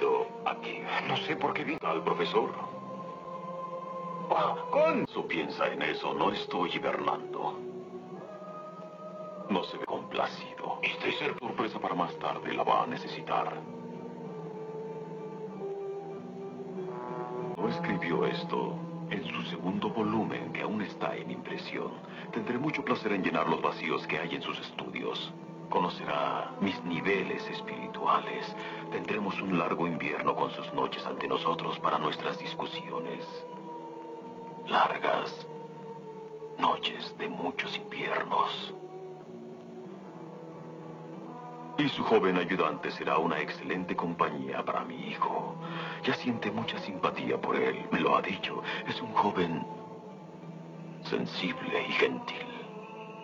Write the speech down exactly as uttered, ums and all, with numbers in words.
venido aquí? No sé por qué vino. Al profesor. Oh, Gonzo. Piensa en eso, no estoy hibernando. No se ve complacido. Esta es ser sorpresa para más tarde, la va a necesitar. No escribió esto en su segundo volumen, que aún está en impresión. Tendré mucho placer en llenar los vacíos que hay en sus estudios. Conocerá mis niveles espirituales. Tendremos un largo invierno con sus noches ante nosotros para nuestras discusiones. Largas noches de muchos inviernos. Y su joven ayudante será una excelente compañía para mi hijo. Ya siente mucha simpatía por él, me lo ha dicho. Es un joven sensible y gentil.